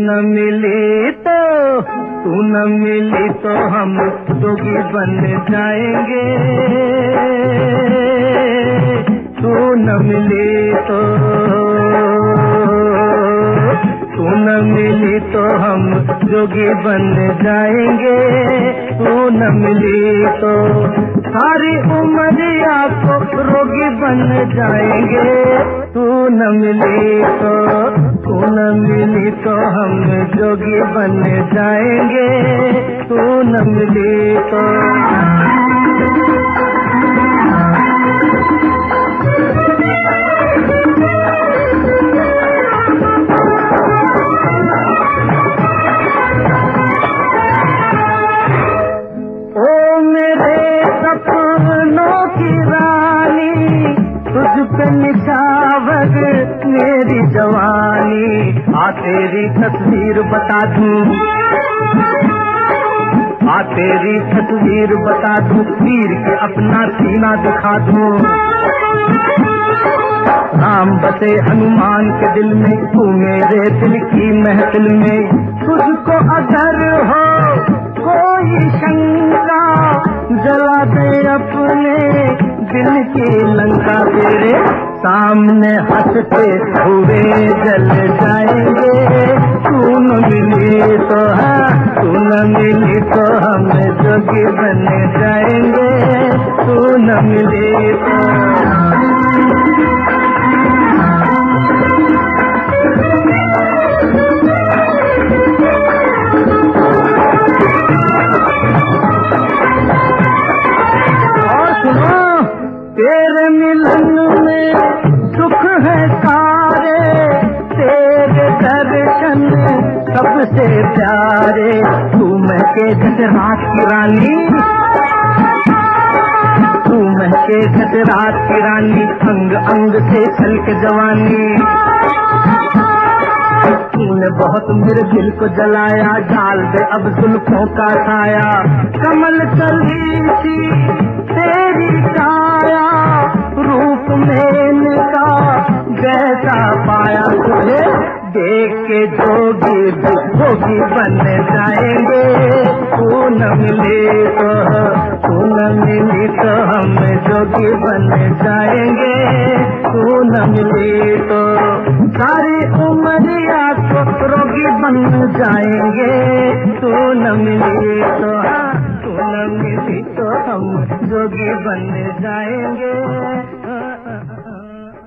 न मिली तो हम जोगी बन जाएंगे। तू न मिली तो हम जोगी बन जाएंगे। तू न मिली तो सारी उमरिया को रोगी बन जाएंगे। तू न मिली तो हम जोगी बन जाएंगे। तू न मिली तो निशावर मेरी जवानी, आ तेरी तस्वीर बता दूं, आ तेरी तस्वीर बता दूं, तीर के अपना सीना दिखा दूं। राम बसे हनुमान के दिल में, तू मेरे दिल की महफिल में। तुझको अगर हो कोई शंका, जला दे अपने दिल की लंका। तेरे सामने हंसते हुए जल जाएंगे। तू न मिली तो तू न मिली तो हम जोगी बन जाएंगे। तू न मिली तो तेरे मिलन में सुख है सारे, तेरे दर्शन सबसे प्यारे। तू महके जैसे रात की रानी, तू महके जैसे रात की रानी, अंग अंग से छलक जवानी। तूने बहुत मेरे दिल को जलाया, डाल दे अब जुल्फों का साया। कमल कली थी तेरी काया, रूप मैंने का जैसा पाया। तुझे देख के जोगी बन जाएंगे। तू न मिली तो हम जोगी बन जाएंगे। तू न मिली तो सारी उमरिया को रोगी बन जाएंगे। तू न मिली तो हम जोगी बन जाएंगे।